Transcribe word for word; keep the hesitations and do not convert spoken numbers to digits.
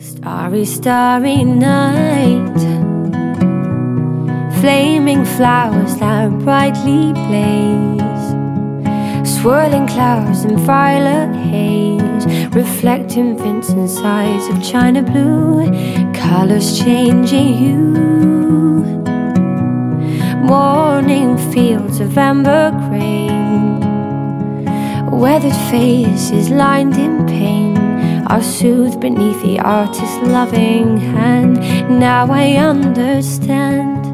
Starry, starry night, flaming flowers that brightly blaze, swirling clouds in violet haze, reflecting Vincent's eyes of china blue, colors changing hue. Morning fields of amber grain, weathered faces lined in pain are soothed beneath the artist's loving hand. Now I understand